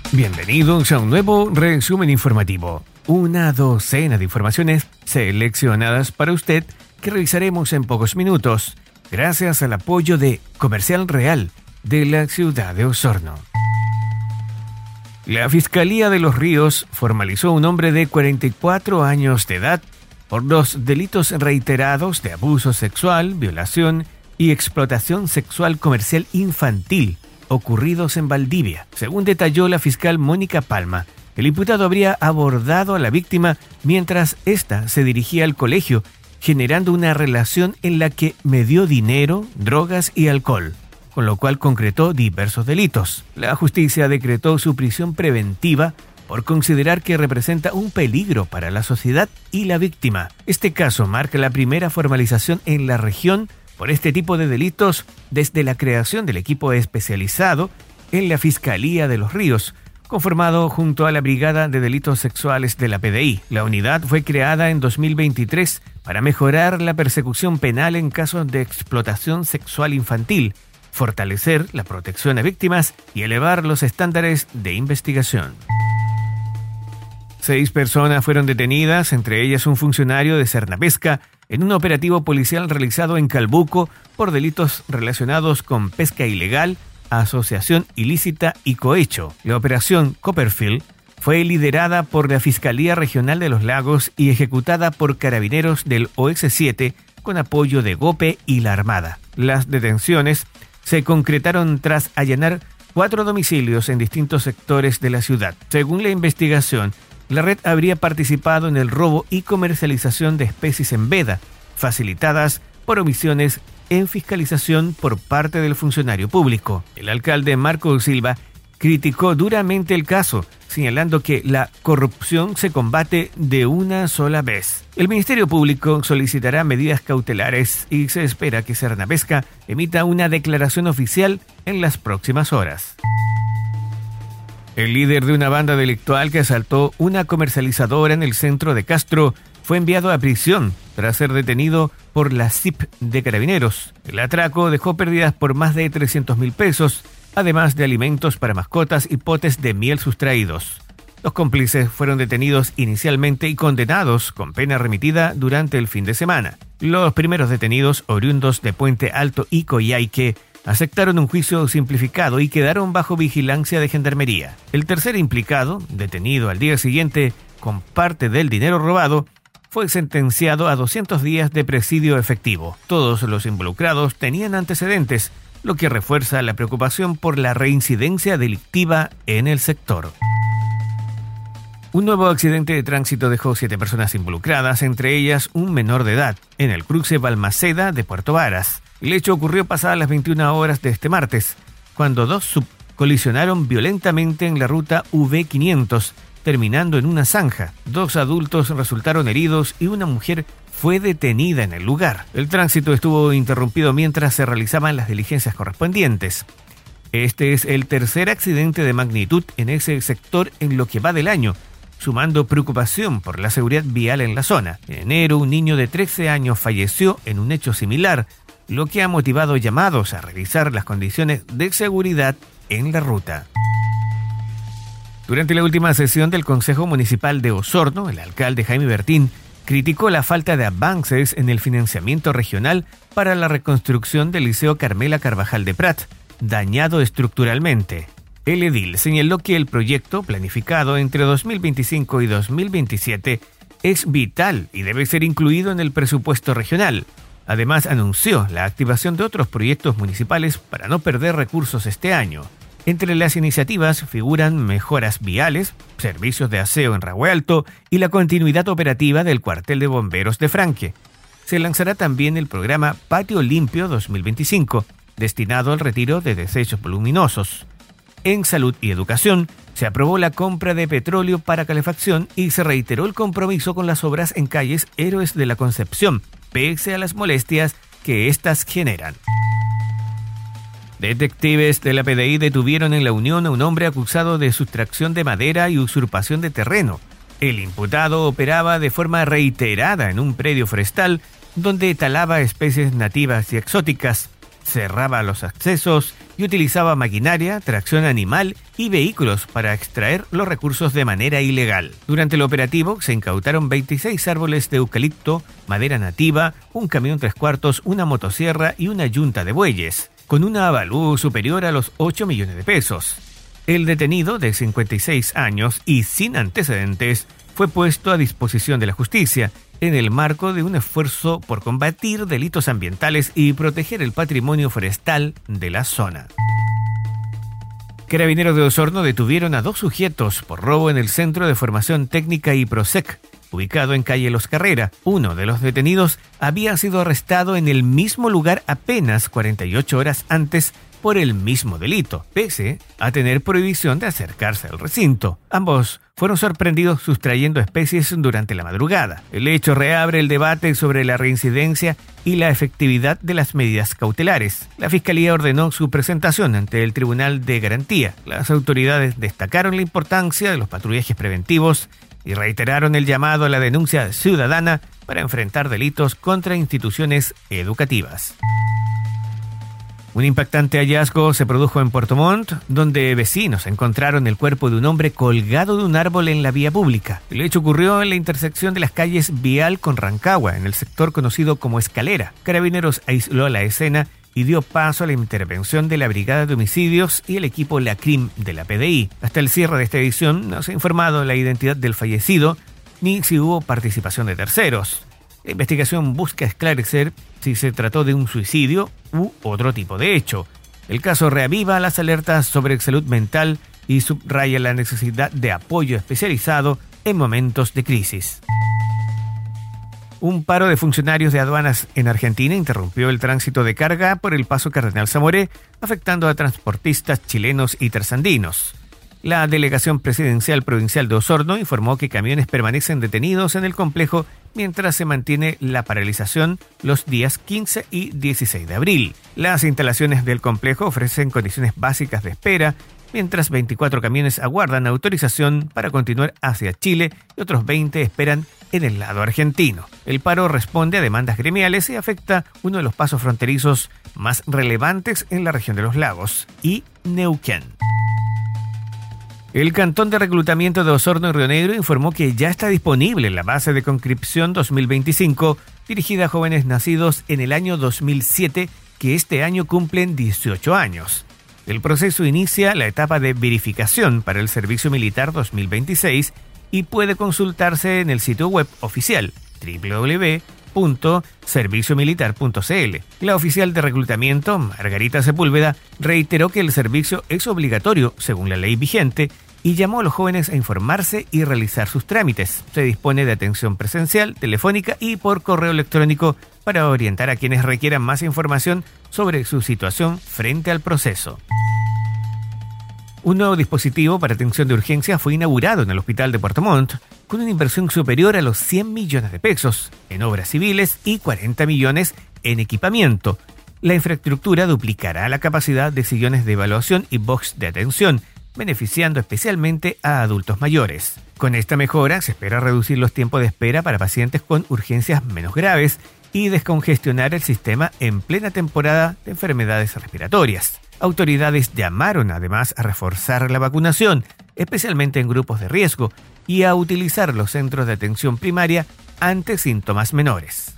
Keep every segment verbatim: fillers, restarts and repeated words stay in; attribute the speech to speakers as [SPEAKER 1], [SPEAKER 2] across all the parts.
[SPEAKER 1] Bienvenidos a un nuevo resumen informativo. Una docena de informaciones seleccionadas para usted que revisaremos en pocos minutos, gracias al apoyo de Comercial Real de la ciudad de Osorno. La Fiscalía de Los Ríos formalizó a un hombre de cuarenta y cuatro años de edad por los delitos reiterados de abuso sexual, violación y explotación sexual comercial infantil ocurridos en Valdivia. Según detalló la fiscal Mónica Palma, el imputado habría abordado a la víctima mientras ésta se dirigía al colegio, generando una relación en la que medió dinero, drogas y alcohol, con lo cual concretó diversos delitos. La justicia decretó su prisión preventiva por considerar que representa un peligro para la sociedad y la víctima. Este caso marca la primera formalización en la región por este tipo de delitos desde la creación del equipo especializado en la Fiscalía de Los Ríos, conformado junto a la Brigada de Delitos Sexuales de la P D I. La unidad fue creada en dos mil veintitrés para mejorar la persecución penal en casos de explotación sexual infantil, fortalecer la protección a víctimas y elevar los estándares de investigación. Seis personas fueron detenidas, entre ellas un funcionario de Cernapesca, en un operativo policial realizado en Calbuco por delitos relacionados con pesca ilegal, asociación ilícita y cohecho. La operación Copperfield fue liderada por la Fiscalía Regional de los Lagos y ejecutada por carabineros del O S siete con apoyo de GOPE y la Armada. Las detenciones se concretaron tras allanar cuatro domicilios en distintos sectores de la ciudad. Según la investigación, la red habría participado en el robo y comercialización de especies en veda, facilitadas por omisiones en fiscalización por parte del funcionario público. El alcalde Marco Silva criticó duramente el caso, señalando que la corrupción se combate de una sola vez. El Ministerio Público solicitará medidas cautelares y se espera que Cernapesca emita una declaración oficial en las próximas horas. El líder de una banda delictual que asaltó una comercializadora en el centro de Castro fue enviado a prisión tras ser detenido por la C I P de Carabineros. El atraco dejó pérdidas por más de trescientos mil pesos, además de alimentos para mascotas y potes de miel sustraídos. Los cómplices fueron detenidos inicialmente y condenados con pena remitida durante el fin de semana. Los primeros detenidos, oriundos de Puente Alto y Coyhaique, aceptaron un juicio simplificado y quedaron bajo vigilancia de Gendarmería. El tercer implicado, detenido al día siguiente con parte del dinero robado, fue sentenciado a doscientos días de presidio efectivo. Todos los involucrados tenían antecedentes, lo que refuerza la preocupación por la reincidencia delictiva en el sector. Un nuevo accidente de tránsito dejó siete personas involucradas, entre ellas un menor de edad, en el cruce Balmaceda de Puerto Varas. El hecho ocurrió pasadas las veintiuna horas de este martes, cuando dos sub colisionaron violentamente en la ruta V quinientos, terminando en una zanja. Dos adultos resultaron heridos y una mujer fue detenida en el lugar. El tránsito estuvo interrumpido mientras se realizaban las diligencias correspondientes. Este es el tercer accidente de magnitud en ese sector en lo que va del año, sumando preocupación por la seguridad vial en la zona. En enero, un niño de trece años falleció en un hecho similar, lo que ha motivado llamados a revisar las condiciones de seguridad en la ruta. Durante la última sesión del Consejo Municipal de Osorno, el alcalde Jaime Bertín criticó la falta de avances en el financiamiento regional para la reconstrucción del Liceo Carmela Carvajal de Prat, dañado estructuralmente. El edil señaló que el proyecto, planificado entre dos mil veinticinco y dos mil veintisiete, es vital y debe ser incluido en el presupuesto regional. Además, anunció la activación de otros proyectos municipales para no perder recursos este año. Entre las iniciativas figuran mejoras viales, servicios de aseo en Rahue Alto y la continuidad operativa del cuartel de bomberos de Franque. Se lanzará también el programa Patio Limpio dos mil veinticinco, destinado al retiro de desechos voluminosos. En salud y educación, se aprobó la compra de petróleo para calefacción y se reiteró el compromiso con las obras en calles Héroes de la Concepción, pese a las molestias que éstas generan. Detectives de la P D I detuvieron en La Unión a un hombre acusado de sustracción de madera y usurpación de terreno. El imputado operaba de forma reiterada en un predio forestal donde talaba especies nativas y exóticas, cerraba los accesos y utilizaba maquinaria, tracción animal y vehículos para extraer los recursos de manera ilegal. Durante el operativo se incautaron veintiséis árboles de eucalipto, madera nativa, un camión tres cuartos, una motosierra y una yunta de bueyes, con una avalúo superior a los ocho millones de pesos. El detenido, de cincuenta y seis años y sin antecedentes, fue puesto a disposición de la justicia en el marco de un esfuerzo por combatir delitos ambientales y proteger el patrimonio forestal de la zona. Carabineros de Osorno detuvieron a dos sujetos por robo en el Centro de Formación Técnica IPROSEC, ubicado en calle Los Carrera. Uno de los detenidos había sido arrestado en el mismo lugar apenas cuarenta y ocho horas antes por el mismo delito, pese a tener prohibición de acercarse al recinto. Ambos fueron sorprendidos sustrayendo especies durante la madrugada. El hecho reabre el debate sobre la reincidencia y la efectividad de las medidas cautelares. La Fiscalía ordenó su presentación ante el Tribunal de Garantía. Las autoridades destacaron la importancia de los patrullajes preventivos y reiteraron el llamado a la denuncia ciudadana para enfrentar delitos contra instituciones educativas. Un impactante hallazgo se produjo en Puerto Montt, donde vecinos encontraron el cuerpo de un hombre colgado de un árbol en la vía pública. El hecho ocurrió en la intersección de las calles Vial con Rancagua, en el sector conocido como Escalera. Carabineros aisló la escena y dio paso a la intervención de la Brigada de Homicidios y el equipo LACRIM de la P D I. Hasta el cierre de esta edición no se ha informado la identidad del fallecido ni si hubo participación de terceros. La investigación busca esclarecer si se trató de un suicidio u otro tipo de hecho. El caso reaviva las alertas sobre salud mental y subraya la necesidad de apoyo especializado en momentos de crisis. Un paro de funcionarios de aduanas en Argentina interrumpió el tránsito de carga por el paso Cardenal Zamoré, afectando a transportistas chilenos y trasandinos. La Delegación Presidencial Provincial de Osorno informó que camiones permanecen detenidos en el complejo mientras se mantiene la paralización los días quince y dieciséis de abril. Las instalaciones del complejo ofrecen condiciones básicas de espera, mientras veinticuatro camiones aguardan autorización para continuar hacia Chile y otros veinte esperan en el lado argentino. El paro responde a demandas gremiales y afecta uno de los pasos fronterizos más relevantes en la región de los lagos y Neuquén. El Cantón de Reclutamiento de Osorno y Río Negro informó que ya está disponible la base de conscripción dos mil veinticinco dirigida a jóvenes nacidos en el año dos mil siete que este año cumplen dieciocho años. El proceso inicia la etapa de verificación para el Servicio Militar dos mil veintiséis y puede consultarse en el sitio web oficial doble u doble u doble u punto servicio militar punto c l. La oficial de reclutamiento, Margarita Sepúlveda, reiteró que el servicio es obligatorio según la ley vigente y llamó a los jóvenes a informarse y realizar sus trámites. Se dispone de atención presencial, telefónica y por correo electrónico para orientar a quienes requieran más información sobre su situación frente al proceso. Un nuevo dispositivo para atención de urgencia fue inaugurado en el Hospital de Puerto Montt con una inversión superior a los cien millones de pesos en obras civiles y cuarenta millones en equipamiento. La infraestructura duplicará la capacidad de sillones de evaluación y box de atención, beneficiando especialmente a adultos mayores. Con esta mejora se espera reducir los tiempos de espera para pacientes con urgencias menos graves y descongestionar el sistema en plena temporada de enfermedades respiratorias. Autoridades llamaron además a reforzar la vacunación, especialmente en grupos de riesgo, y a utilizar los centros de atención primaria ante síntomas menores.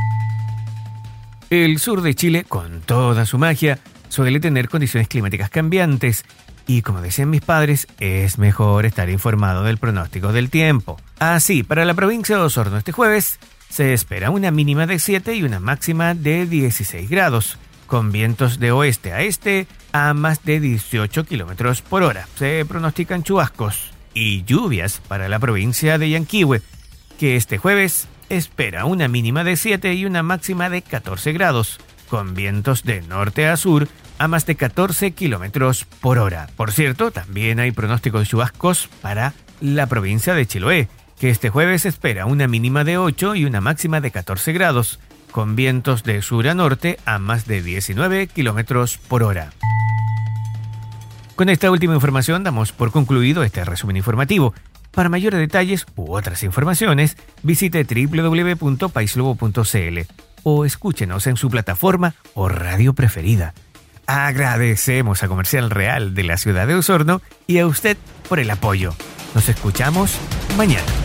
[SPEAKER 1] El sur de Chile, con toda su magia, suele tener condiciones climáticas cambiantes, y como decían mis padres, es mejor estar informado del pronóstico del tiempo. Así, para la provincia de Osorno este jueves, se espera una mínima de siete y una máxima de dieciséis grados, con vientos de oeste a este a más de dieciocho kilómetros por hora. Se pronostican chubascos y lluvias para la provincia de Yanquihue, que este jueves espera una mínima de siete y una máxima de catorce grados, con vientos de norte a sur a más de catorce kilómetros por hora. Por cierto, también hay pronóstico de chubascos para la provincia de Chiloé, que este jueves espera una mínima de ocho y una máxima de catorce grados, con vientos de sur a norte a más de diecinueve kilómetros por hora. Con esta última información damos por concluido este resumen informativo. Para mayores detalles u otras informaciones, visite doble u doble u doble u punto paislobo punto c l o escúchenos en su plataforma o radio preferida. Agradecemos a Comercial Real de la ciudad de Osorno y a usted por el apoyo. Nos escuchamos mañana.